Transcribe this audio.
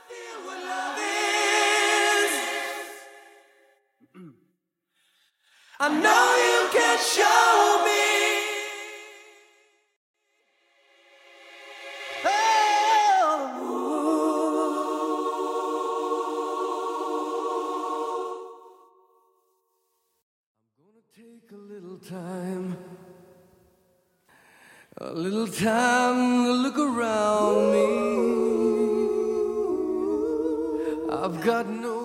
I know you can show me. Take a little time to look around me. I've got no